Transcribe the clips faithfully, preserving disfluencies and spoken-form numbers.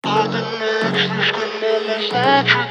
Эта ночь слишком мало значит.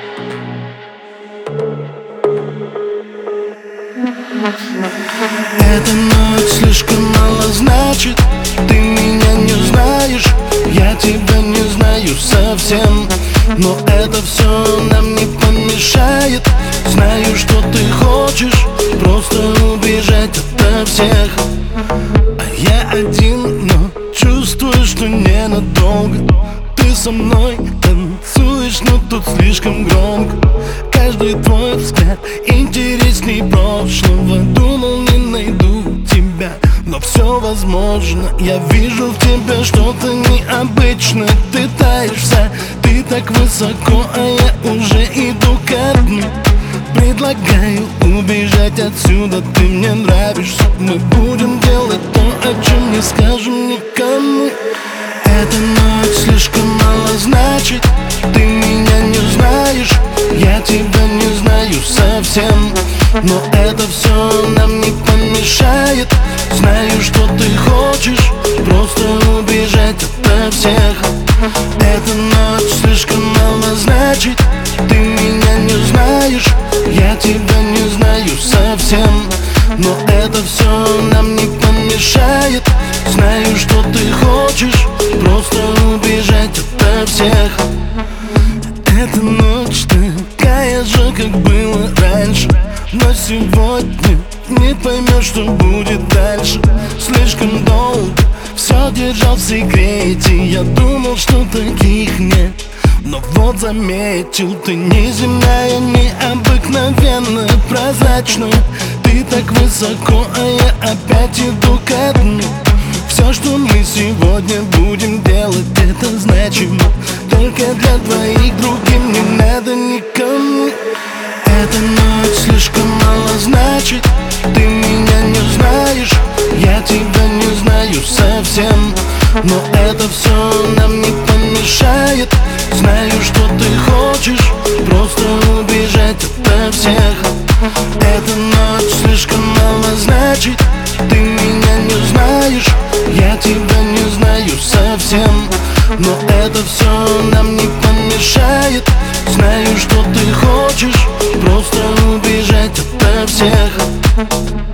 Эта ночь слишком мало значит. Ты меня не знаешь, я тебя не знаю совсем. Но это все нам не помешает. Знаю, что ты хочешь просто убежать ото всех. А я один, но чувствую, что ненадолго. Ты со мной танцуешь, но тут слишком громко. Каждый твой взгляд интересней прошлого. Думал, не найду тебя, но все возможно. Я вижу в тебе что-то необычное. Ты таешься, ты так высоко, а я уже иду ко дну. Предлагаю убежать отсюда, ты мне нравишься. Мы будем делать то, о чем не скажем никому. Эта ночь слишком мало значит. Ты меня не знаешь, я тебя не знаю совсем. Но это все нам не помешает. Знаю, что ты хочешь просто убежать ото всех. Эта ночь слишком мало значит. Ты меня не знаешь, я тебя не знаю совсем. Но это все нам не помешает. Знаю, что ты хочешь просто убежать ото всех. Эта ночь такая же, как было раньше. Но сегодня не поймешь, что будет дальше. Слишком долго все держал в секрете. Я думал, что таких нет, но вот заметил, ты неземная, необыкновенная, прозрачная. Ты так высоко, а я опять иду ко дну. Все, что мы сегодня будем делать, это значимо. Только для двоих, другим не надо никому. Эта ночь слишком мало значит. Ты меня не знаешь, я тебя не знаю совсем. Но это все нам не помешает. Знаю, что ты хочешь просто убежать ото всех. Эта ночь слишком мало значит. Ты меня не знаешь, я тебя не знаю совсем. Но это все нам не помешает. Знаю, что ты хочешь просто убежать ото всех.